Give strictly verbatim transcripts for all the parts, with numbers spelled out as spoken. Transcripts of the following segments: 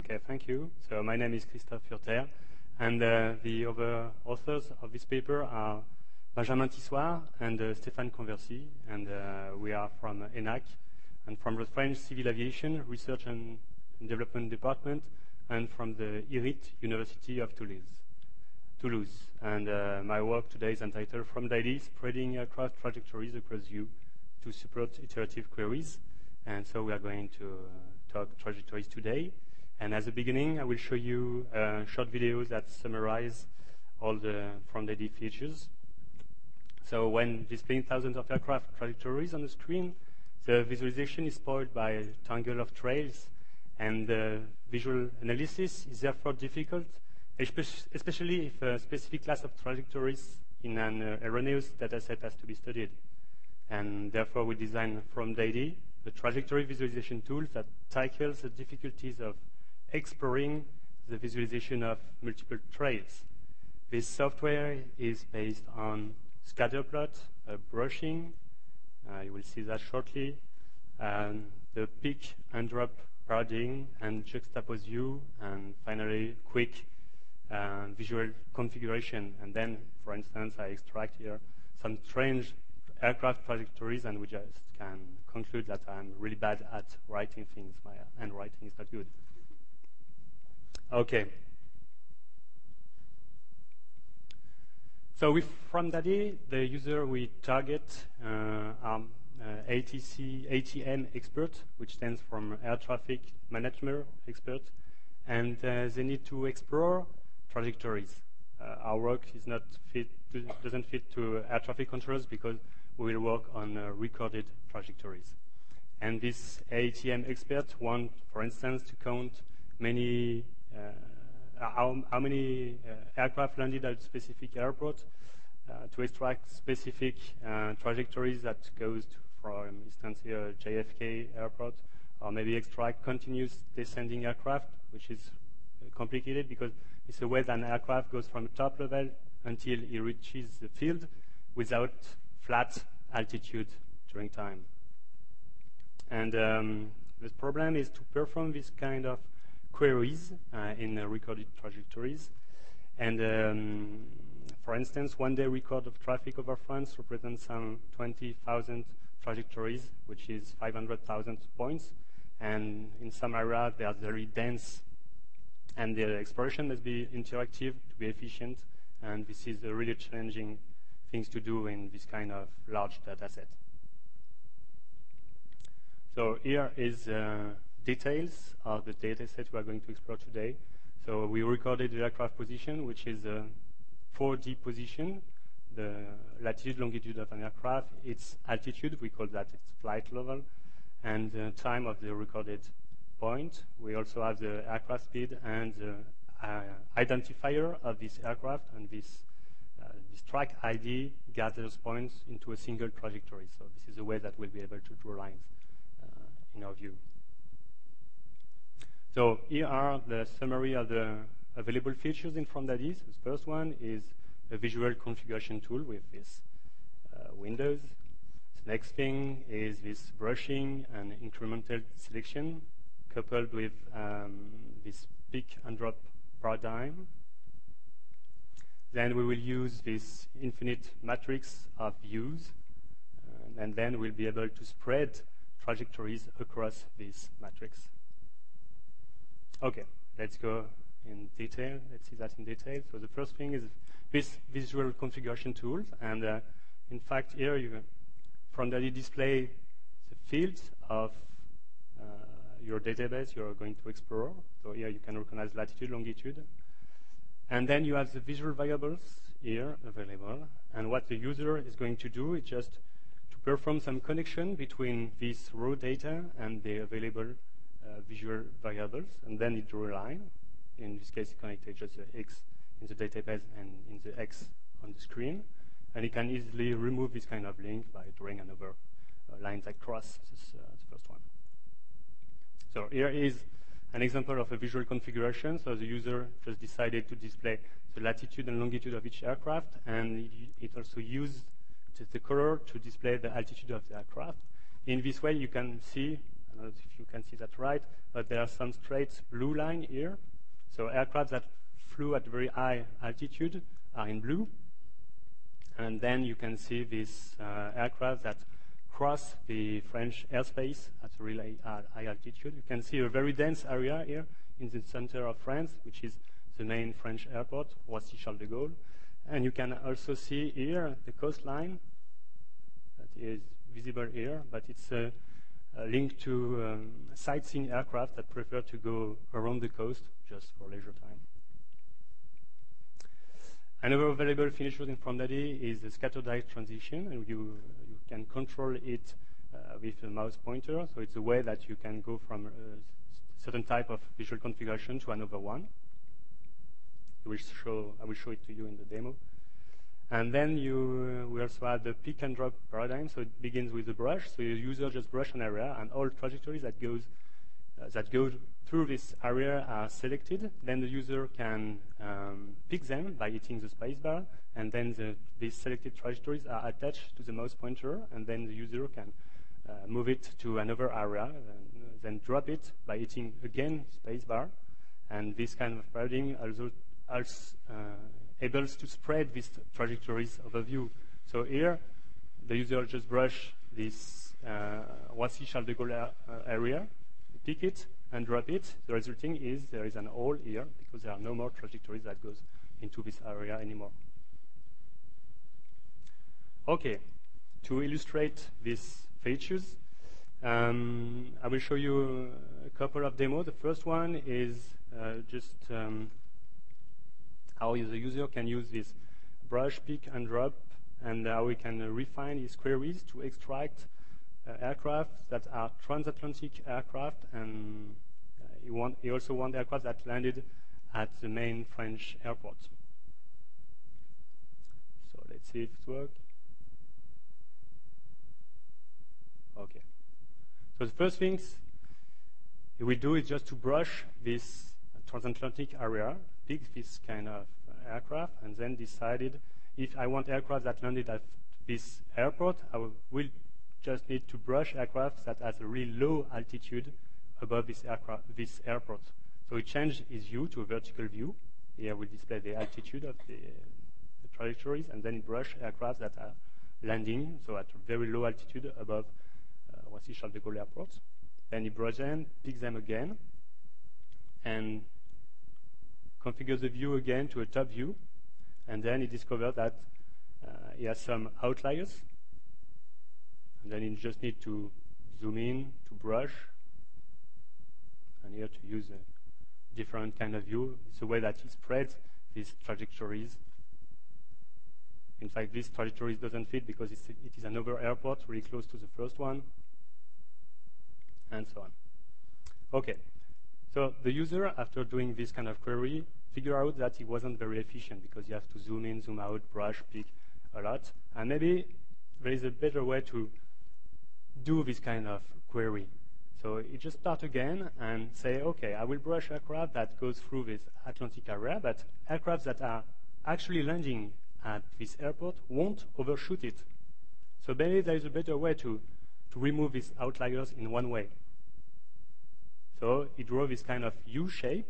Okay, thank you. So my name is Christophe Furter, and uh, the other authors of this paper are Benjamin Tissoir and uh, Stéphane Conversi, and uh, we are from E N A C and from the French Civil Aviation Research and Development Department, and from the I R I T University of Toulouse. Toulouse. And uh, my work today is entitled From DALI, Spreading Aircraft Trajectories Across View to Support Iterative Queries. And so we are going to uh, talk trajectories today. And as a beginning, I will show you uh, short videos that summarize all the From DALI features. So when displaying thousands of aircraft trajectories on the screen, the visualization is spoiled by a tangle of trails, and the visual analysis is therefore difficult, especially if a specific class of trajectories in an uh, erroneous dataset has to be studied. And therefore, we design From DALI, the trajectory visualization tool that tackles the difficulties of exploring the visualization of multiple trails. This software is based on scatterplot, uh, brushing, uh, you will see that shortly, um, the pick and drop paradigm, and juxtapose view, and finally quick uh, visual configuration. And then, for instance, I extract here some strange aircraft trajectories, and we just can conclude that I'm really bad at writing things. My handwriting is not good. Okay. So with From DALI, the user we target uh, are uh, A T C, A T M expert, which stands for Air Traffic Management expert, and uh, they need to explore trajectories. Uh, our work is not fit to, doesn't fit to air traffic controllers because we will work on uh, recorded trajectories. And this A T M expert want, for instance, to count many uh, how, how many uh, aircraft landed at a specific airport, uh, to extract specific uh, trajectories that goes to, for instance, here J F K airport, or maybe extract continuous descending aircraft, which is complicated because it's a way that an aircraft goes from the top level until it reaches the field without flat altitude during time. And um, the problem is to perform this kind of queries uh, in uh, recorded trajectories. And um, for instance, one day record of traffic over France represents some twenty thousand trajectories, which is five hundred thousand points. And in some areas, they are very dense. And the exploration must be interactive to be efficient. And this is a really challenging things to do in this kind of large data set. So here is uh, details of the data set we are going to explore today. So we recorded the aircraft position, which is a four D position, the latitude, longitude of an aircraft, its altitude, we call that its flight level, and the time of the recorded point. We also have the aircraft speed and the uh, identifier of this aircraft, and this, uh, this track I D gathers points into a single trajectory. So this is a way that we'll be able to draw lines uh, in our view. So here are the summary of the available features in From DALI. So the first one is a visual configuration tool with this uh, windows. The next thing is this brushing and incremental selection coupled with um, this pick and drop paradigm. Then we will use this infinite matrix of views, uh, and then we'll be able to spread trajectories across this matrix. Okay, let's go in detail. Let's see that in detail. So the first thing is this visual configuration tools, and uh, in fact here you From DALI display the fields of uh, your database you're going to explore. So here you can recognize latitude, longitude, and then you have the visual variables here available. And what the user is going to do is just to perform some connection between this raw data and the available Uh, visual variables, and then it drew a line. In this case, it connected just the X in the database and in the X on the screen. And you can easily remove this kind of link by drawing another uh, line that cross this, uh, the first one. So here is an example of a visual configuration. So the user just decided to display the latitude and longitude of each aircraft, and it also used the color to display the altitude of the aircraft. In this way, you can see I don't know if you can see that right, but there are some straight blue line here. So aircraft that flew at very high altitude are in blue. And then you can see these uh, aircraft that cross the French airspace at a really high altitude. You can see a very dense area here in the center of France, which is the main French airport, Roissy-Charles de Gaulle. And you can also see here the coastline that is visible here, but it's uh, uh, linked to um, sightseeing aircraft that prefer to go around the coast just for leisure time. Another available finisher in FromDaddy is the scatter dive transition, and you, you can control it uh, with a mouse pointer. So it's a way that you can go from a certain type of visual configuration to another one. I will show, I will show it to you in the demo. And then you, uh, we also have the pick and drop paradigm. So it begins with the brush. So the user just brush an area, and all trajectories that goes uh, that go through this area are selected. Then the user can um, pick them by hitting the spacebar, and then the, these selected trajectories are attached to the mouse pointer, and then the user can uh, move it to another area, and then drop it by hitting again spacebar. And this kind of paradigm also also uh, able to spread these trajectories over view. So here, the user just brush this uh, Roissy-Charles de Gaulle area, pick it, and drop it. The resulting is there is an hole here because there are no more trajectories that goes into this area anymore. Okay, to illustrate these features, um, I will show you a couple of demos. The first one is uh, just um, how the user can use this brush, pick, and drop, and how we can uh, refine his queries to extract uh, aircraft that are transatlantic aircraft, and uh, he, want, he also wants aircraft that landed at the main French airport. So let's see if it works. Okay. So the first things he will do is just to brush this transatlantic area, pick this kind of uh, aircraft, and then decided if I want aircraft that landed at this airport, I will, will just need to brush aircraft that has a really low altitude above this aircraft, this airport. So he changed his view to a vertical view. Here we display the altitude of the, uh, the trajectories, and then he brush aircraft that are landing, so at a very low altitude above uh, Roissy-Charles de Gaulle airport. Then he brush them, pick them again, and configure the view again to a top view, and then he discovered that uh, he has some outliers, and then he just need to zoom in to brush, and here to use a different kind of view. It's a way that he spreads these trajectories. In fact, this trajectory doesn't fit because it's, it is another airport really close to the first one, and so on. Okay. So the user, after doing this kind of query, figured out that it wasn't very efficient because you have to zoom in, zoom out, brush, pick a lot. And maybe there is a better way to do this kind of query. So you just start again and say, okay, I will brush aircraft that goes through this Atlantic area, but aircraft that are actually landing at this airport won't overshoot it. So maybe there is a better way to, to remove these outliers in one way. So he drew this kind of U shape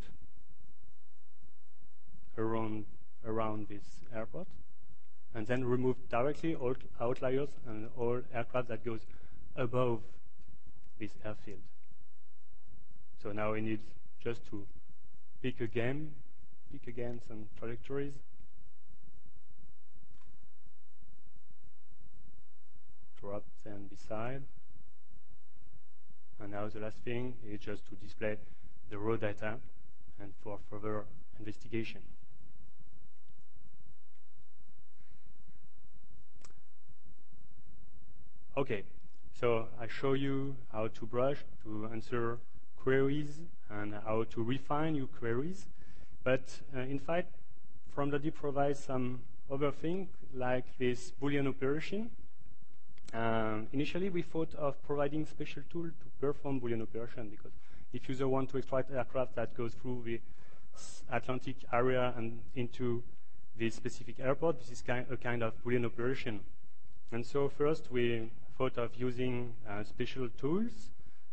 around, around this airport, and then removed directly all outliers and all aircraft that goes above this airfield. So now we need just to pick again, pick again some trajectories. Drop them beside. And now the last thing is just to display the raw data and for further investigation. Okay, so I show you how to brush, to answer queries, and how to refine your queries. But uh, in fact, FromDaddy provides some other things like this Boolean operation. Um, initially, we thought of providing special tool to perform Boolean operation, because if user want to extract aircraft that goes through the Atlantic area and into the specific airport, this is kind, a kind of Boolean operation. And so first we thought of using uh, special tools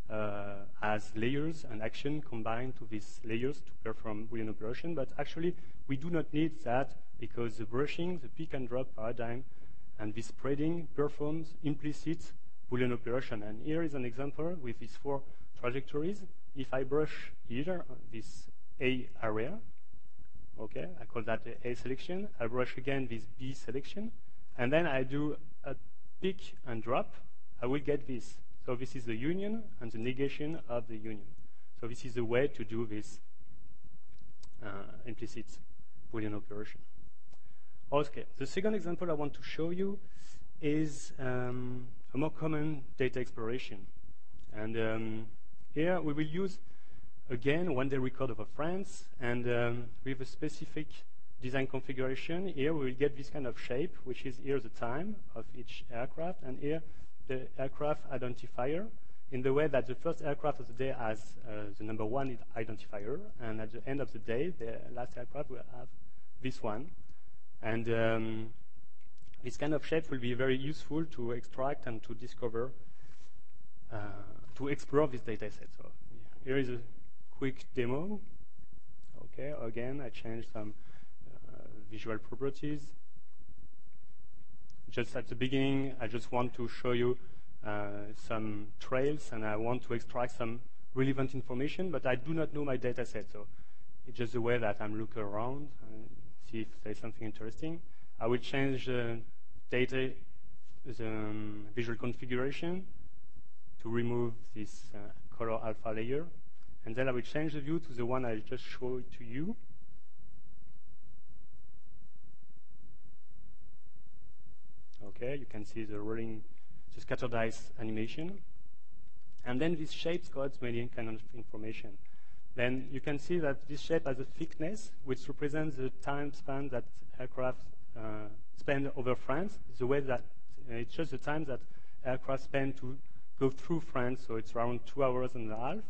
uh, as layers and action combined to these layers to perform Boolean operation. But actually, we do not need that because the brushing, the pick and drop paradigm, and this spreading performs implicit Boolean operation. And here is an example with these four trajectories. If I brush here, this A area, okay, I call that the A selection. I brush again this B selection, and then I do a pick and drop. I will get this. So this is the union and the negation of the union. So this is the way to do this uh, implicit Boolean operation. Okay, the second example I want to show you is um, a more common data exploration. And um, here we will use, again, one-day record of a France, and um, with a specific design configuration. Here we will get this kind of shape, which is here the time of each aircraft, and here the aircraft identifier, in the way that the first aircraft of the day has uh, the number one identifier, and at the end of the day, the last aircraft will have this one. And um, this kind of shape will be very useful to extract and to discover, uh, to explore this data set. So here is a quick demo. Okay, again, I changed some uh, visual properties. Just at the beginning, I just want to show you uh, some trails, and I want to extract some relevant information, but I do not know my data set. So it's just the way that I'm looking around and see if there's something interesting. I will change the data, the um, visual configuration to remove this uh, color alpha layer. And then I will change the view to the one I just showed to you. Okay, you can see the rolling, the scatter dice animation. And then this shape got many kind of information. Then you can see that this shape has a thickness, which represents the time span that aircraft uh, spend over France. The way that uh, it's just the time that aircraft spend to go through France, so it's around two hours and a half.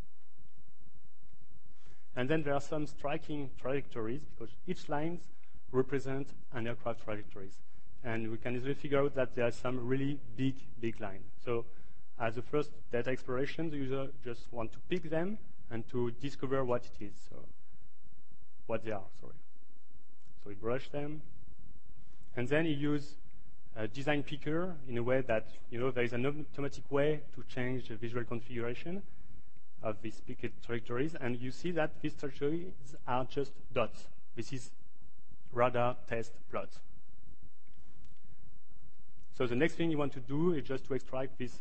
And then there are some striking trajectories, because each line represents an aircraft trajectories. And we can easily figure out that there are some really big, big lines. So as a first data exploration, the user just want to pick them and to discover what it is, so what they are, sorry. So we brush them. And then you use a design picker in a way that, you know, there is an automatic way to change the visual configuration of these picked trajectories. And you see that these trajectories are just dots. This is radar test plot. So the next thing you want to do is just to extract these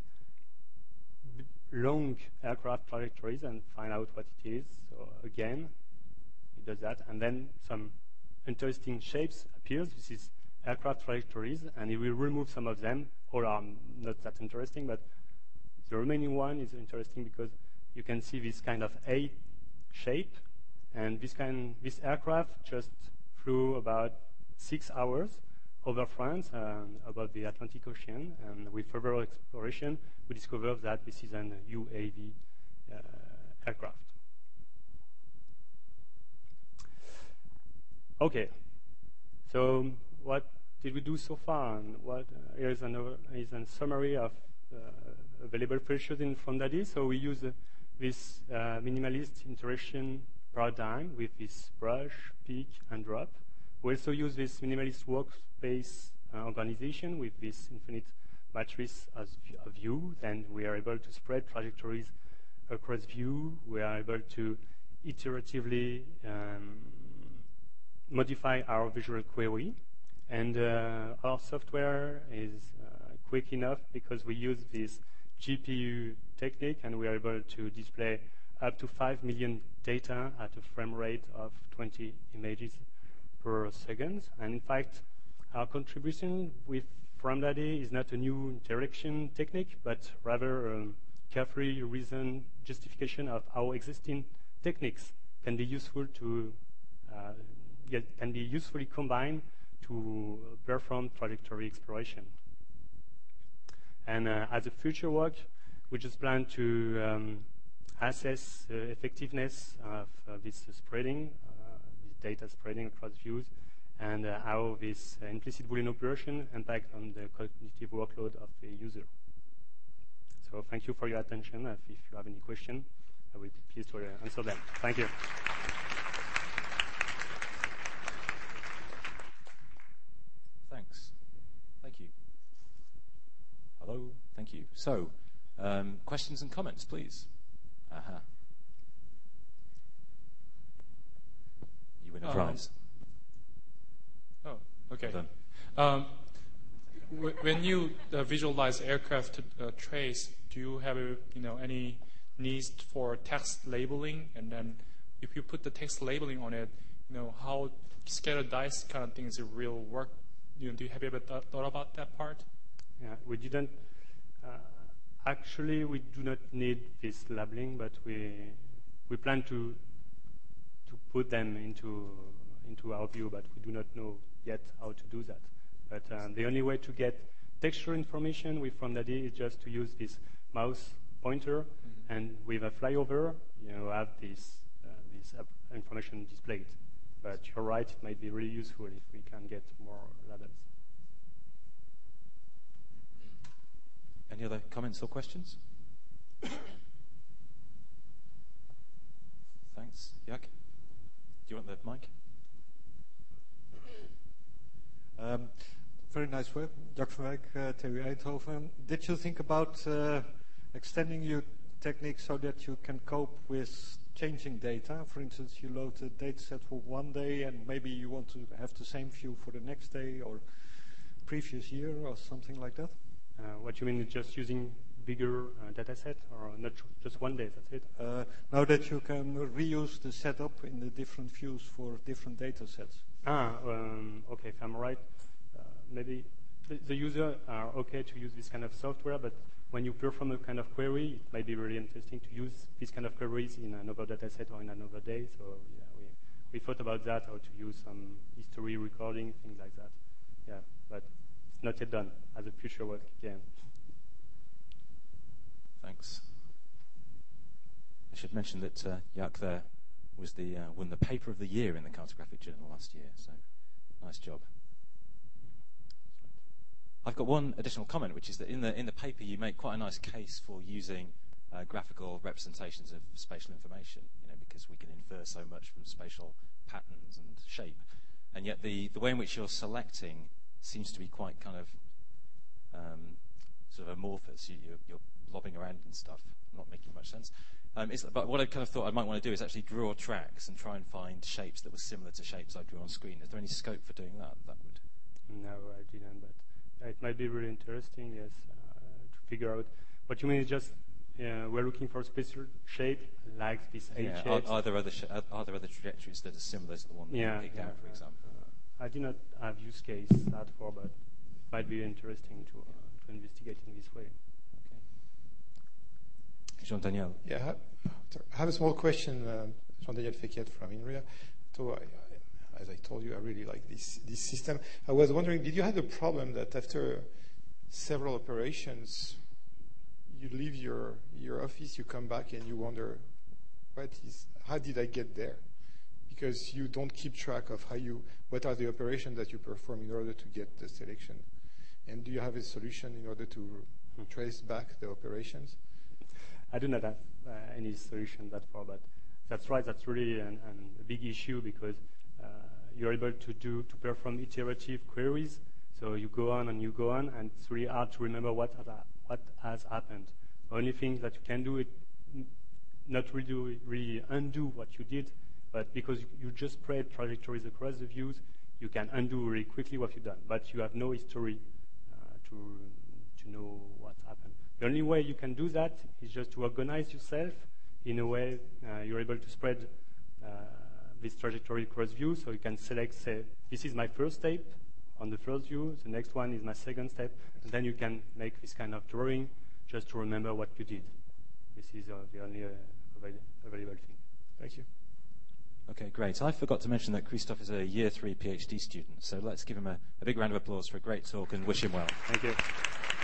long aircraft trajectories and find out what it is. So again, it does that. And then some interesting shapes appears. This is aircraft trajectories, and it will remove some of them. All are not that interesting, but the remaining one is interesting because you can see this kind of A shape. And this, kind, this aircraft just flew about six hours over France, and above the Atlantic Ocean, and with further exploration, we discovered that this is an U A V uh, aircraft. Okay, so what did we do so far? And what uh, here is, an, is a summary of uh, available features in FromDaddy. So we use uh, this uh, minimalist interaction paradigm with this brush, pick, and drop. We also use this minimalist workspace uh, organization with this infinite matrix as a view. Then we are able to spread trajectories across view. We are able to iteratively um, modify our visual query. And uh, our software is uh, quick enough because we use this G P U technique, and we are able to display up to five million data at a frame rate of twenty images per second. And in fact, our contribution with FromDaddy is not a new interaction technique, but rather a carefully reasoned justification of how existing techniques can be useful to uh, get, can be usefully combined to perform trajectory exploration. And uh, as a future work, we just plan to um, assess the effectiveness of uh, this spreading, uh, this data spreading across views, and uh, how this uh, implicit Boolean operation impact on the cognitive workload of the user. So So thank you for your attention. If, if you have any question, I will be pleased to uh, answer them. Thank you. Thanks. Thank you. Hello. Thank you. So, um, questions and comments, please. Uh-huh. You win a prize. Um, oh, okay. Well um, w- when you uh, visualize aircraft uh, trace, do you have a, you know any needs for text labeling? And then, if you put the text labeling on it, you know how scattered dice kind of things will work. You know, do you have you ever th- thought about that part? Yeah, we didn't. Uh, actually, we do not need this labeling, but we we plan to to put them into into our view, but we do not know yet how to do that. But um, the only way to get textual information with FromDaddy is just to use this mouse pointer, mm-hmm. and with a flyover, you know, have this uh, this information displayed. But you're right; it might be really useful if we can get more labels. Any other comments or questions? Thanks. Jaak? Do you want the mic? Um, very nice work. Jaak van Wijk, uh, T U Eindhoven. Did you think about uh, extending your technique so that you can cope with changing data? For instance, you load a data set for one day and maybe you want to have the same view for the next day or previous year or something like that? Uh, what you mean is just using bigger uh, data set or not just one day, that's it? Uh, now that you can reuse the setup in the different views for different data sets. Ah, um, okay, if I'm right, uh, maybe the, the user are okay to use this kind of software, but when you perform a kind of query, it might be really interesting to use this kind of queries in another data set or in another day. So yeah, we, we thought about that, how to use some history recording, things like that. Yeah, but it's not yet done as a future work again. Thanks. I should mention that uh, Jaak there was the uh, won the paper of the year in the Cartographic Journal last year. So nice job. I've got one additional comment, which is that in the in the paper you make quite a nice case for using uh, graphical representations of spatial information. You know, because we can infer so much from spatial patterns and shape, and yet the the way in which you're selecting seems to be quite kind of um, sort of amorphous. You, you're, you're lobbing around and stuff, not making much sense. Um, it's, but what I kind of thought I might want to do is actually draw tracks and try and find shapes that were similar to shapes I drew on screen. Is there any scope for doing that? That would. No, I didn't, but it might be really interesting, yes, uh, to figure out. What you mean is just uh, we're looking for a special shape like this H yeah, shape. Are, are there other sh- are, are there other trajectories that are similar to the one that yeah, you picked yeah, out, for example? Uh, I did not have use case that for, but it might be interesting to uh, to investigate in this way. Okay. Jean-Daniel. Yeah, I have a small question. Uh, Jean-Daniel Fekete from INRIA. So, I, I, as I told you, I really like this this system. I was wondering, did you have the problem that after several operations, you leave your your office, you come back, and you wonder, what is? How did I get there? Because you don't keep track of how you, what are the operations that you perform in order to get the selection, and do you have a solution in order to hmm. trace back the operations? I do not have uh, any solution that far, but that's right. That's really an, an, a big issue because uh, you're able to do to perform iterative queries. So you go on and you go on, and it's really hard to remember what what has happened. The only thing that you can do is not really really undo what you did, but because you, you just spread trajectories across the views, you can undo really quickly what you've done. But you have no history uh, to to know what happened. The only way you can do that is just to organize yourself in a way uh, you're able to spread uh, this trajectory across views. So you can select, say, this is my first step on the first view, the next one is my second step, and then you can make this kind of drawing just to remember what you did. This is uh, the only uh, avail- available thing. Thank you. Okay, great. I forgot to mention that Christophe is a year three PhD student, so let's give him a, a big round of applause for a great talk and wish him well. Thank you.